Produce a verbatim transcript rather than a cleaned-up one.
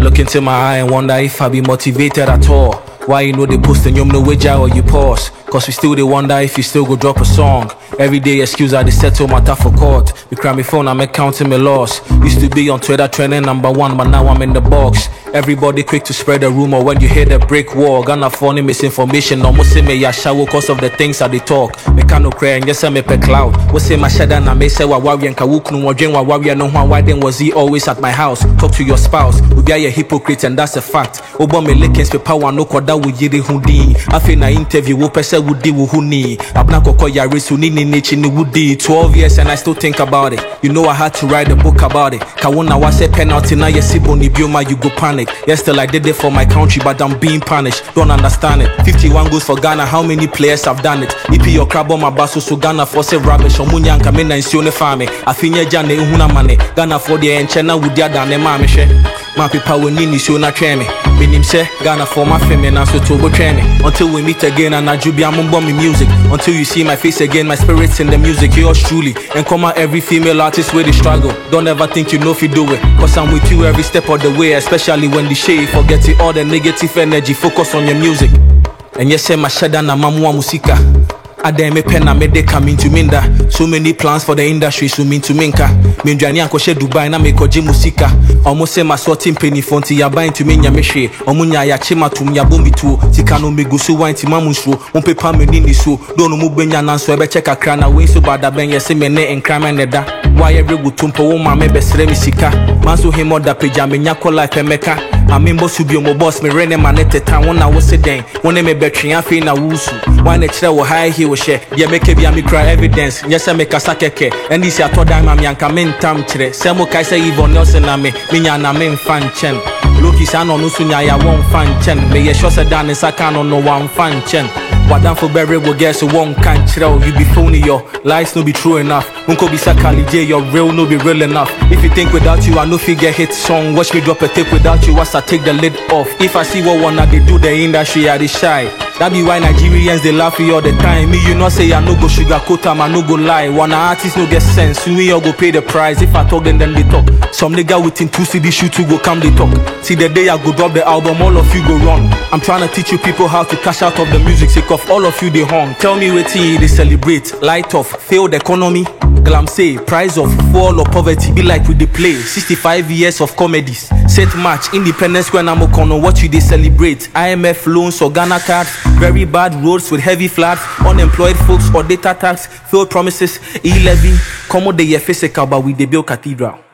Look into my eye and wonder if I be motivated at all. Why you know they post and you know which or you pause? Cause we still they wonder if you still go drop a song. Every day excuse I they settle matter for court. Me cry me phone, I'm counting my loss. Used to be on Twitter trending number one, but now I'm in the box. Everybody quick to spread the rumor when you hear the brick wall. Gonna phone misinformation, almost say me ya shower cause of the things that they talk. Me can't cry and yes I me pe cloud. What say my shadow and I may say wa worry and kawuk no wajen wa worry no one. Why then was he always at my house? Talk to your spouse. We be a hypocrite and that's a fact. Oba me lekens pe power no koda we yiri hundi. I feel na interview wo pese wudi wo huni. Abna koko ya risu ni ni nichi ni wudi. twelve years and I still think about it. You know I had to write a book about it. Kawuna wa say penalty na yesibo ni bioma you go panic. Yes, still I did it for my country, but I'm being punished. Don't understand it. fifty-one goals for Ghana. How many players have done it? E P your crab on my basso, so Ghana for say rubbish. Omunya kamena insione fame. Afinya jane uhuna mane. Ghana for the enchena wudia dane mamishe. My people will need you na treme. Minim say Ghana for my family and so to go treme. Until we meet again and I jubi amumbo me music. Until you see my face again, my spirit's in the music. Yours truly. And come out every female artist where they struggle. Don't ever think you know if you do it. Cause I'm with you every step of the way, especially when the shade forget it all the negative energy. Focus on your music. And yes, my shada na mamwa musika. Ade me pen na me de come into minda. So many plans for the industry, so mean to minka. Me njani anko she Dubai na me koji musika. Almost say my sorting penny fonti ya buy to me nyameshe. Omunya ya chema tum ya bombi tu. Tikano me gusu wa inti mamunsu. Mon pepa me nini su. Dono mu benya nanso ebe check akra na we so bada ben yesi me ne enkrama neda. Why every gutumpo wo ma me besre mi sika. Manso him oda peja me nyako life emeka. Amimbo subi mo boss me rene manete tan wona wo se den. Wona me betwe afi na wusu. Why na kire wo high he wo share. Yeah make be me cry evidence. Yes I make a sakeke. And this ya toda ma me anka men tam kire. Semo kai say Yvonne Nelson na me. Me nya na me fan chen. Loki sa no no sunya ya won fan chen. Me ye sure say dan saka no no one fan chen. Wadan for berry will guess one can't chill. You be phony, your lies no be true enough. Unko be sakali J, your real no be real enough. If you think without you I no figure hit song. Watch me drop a tape without you once I take the lid off. If I see what one they do the industry I dey shy. That be why Nigerians they laugh all the time. Me you know say I no go sugarcoat am, I no go lie. One artist no get sense, we all go pay the price. If I talk then then they talk. Some nigga within two C D shoot to go come they talk. See the day I go drop the album, all of you go run. I'm trying to teach you people how to cash out of the music sake of all of you they hung. Tell me what they celebrate. Light off, failed economy. Glam say, price of fall or poverty be like with the play. sixty-five years of comedies. Set match, independence when I'm on what you they celebrate. I M F loans or Ghana cards. Very bad roads with heavy floods. Unemployed folks or data tax. Failed promises, e-levy. Come on the face but with the Bill Cathedral.